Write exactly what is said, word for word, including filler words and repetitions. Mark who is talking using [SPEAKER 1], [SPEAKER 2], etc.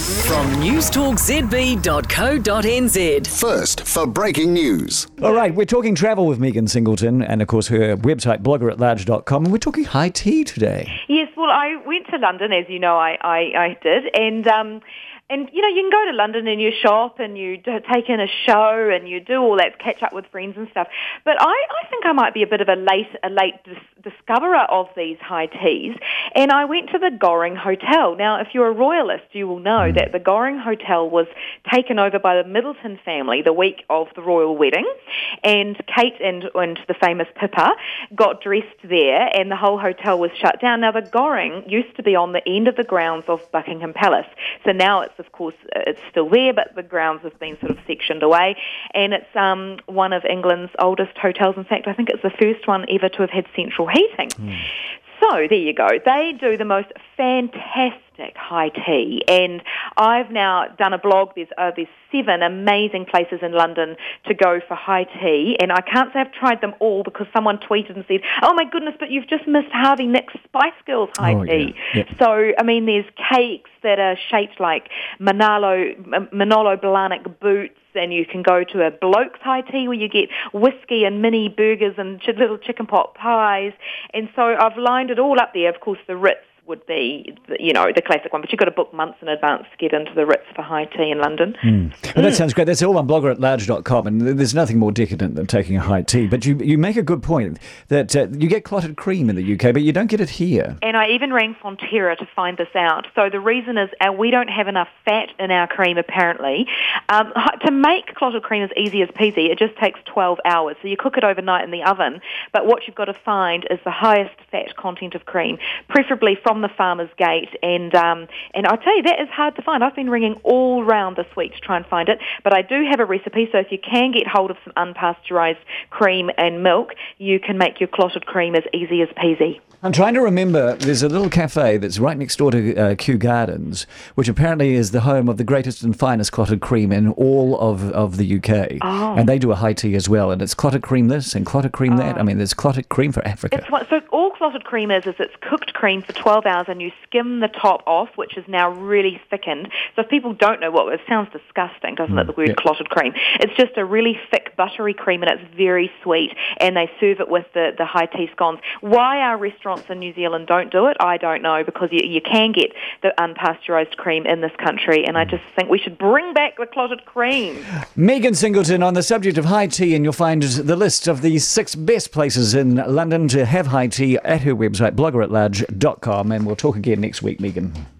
[SPEAKER 1] from newstalk z b dot co dot n z.
[SPEAKER 2] First for breaking news.
[SPEAKER 3] All right, we're talking travel with Megan Singleton and, of course, her website, blogger at large dot com, and we're talking high tea today.
[SPEAKER 4] Yes, well, I went to London, as you know, I, I, I did, and... Um, And, you know, you can go to London and you shop and you do, take in a show and you do all that, catch up with friends and stuff. But I, I think I might be a bit of a late a late dis- discoverer of these high teas. And I went to the Goring Hotel. Now, if you're a royalist, you will know that the Goring Hotel was taken over by the Middleton family the week of the royal wedding. And Kate and, and the famous Pippa got dressed there and the whole hotel was shut down. Now, the Goring used to be on the end of the grounds of Buckingham Palace. So now it's of course, it's still there, but the grounds have been sort of sectioned away. And it's um, one of England's oldest hotels. In fact, I think it's the first one ever to have had central heating. Mm. So there you go. They do the most fantastic high tea, and I've now done a blog. There's uh, there's seven amazing places in London to go for high tea, and I can't say I've tried them all because someone tweeted and said, "Oh my goodness, but you've just missed Harvey Nick's Spice Girls high
[SPEAKER 3] oh,
[SPEAKER 4] tea."
[SPEAKER 3] Yeah. Yep.
[SPEAKER 4] So I mean, there's cakes that are shaped like Manalo Manolo Blahnik boots. And you can go to a bloke's high tea where you get whiskey and mini burgers and ch- little chicken pot pies. And so I've lined it all up there. Of course, the Ritz would be, you know, the classic one. But you've got to book months in advance to get into the Ritz for high tea in London.
[SPEAKER 3] Mm. Well, that sounds great. That's all on blogger at large dot com. And there's nothing more decadent than taking a high tea. But you you make a good point that uh, you get clotted cream in the U K, but you don't get it here.
[SPEAKER 4] And I even rang Fonterra to find this out. So the reason is uh, we don't have enough fat in our cream, apparently. Um, to make clotted cream as easy as peasy, it just takes twelve hours. So you cook it overnight in the oven. But what you've got to find is the highest fat content of cream, preferably from the farmer's gate. And um, and I tell you, that is hard to find. I've been ringing all round this week to try and find it. But I do have a recipe, so if you can get hold of some unpasteurised cream and milk, you can make your clotted cream as easy as peasy.
[SPEAKER 3] I'm trying to remember, there's a little cafe that's right next door to uh, Kew Gardens, which apparently is the home of the greatest and finest clotted cream in all of, of the U K.
[SPEAKER 4] Oh.
[SPEAKER 3] And they do a high tea as well. And it's clotted cream this and clotted cream
[SPEAKER 4] oh.
[SPEAKER 3] that. I mean, there's clotted cream for Africa.
[SPEAKER 4] It's what, so all clotted cream is, is it's cooked cream for twelve hours and you skim the top off, which is now really thickened. So if people don't know what, it sounds disgusting, doesn't mm, it, the word
[SPEAKER 3] yeah.
[SPEAKER 4] clotted cream. It's just a really thick, buttery cream and it's very sweet. And they serve it with the, the high tea scones. Why our restaurants in New Zealand don't do it, I don't know, because you, you can get the unpasteurised cream in this country, and I just think we should bring back the clotted cream.
[SPEAKER 3] Megan Singleton on the subject of high tea, and you'll find the list of the six best places in London to have high tea at her website, blogger at large dot com, and we'll talk again next week, Megan.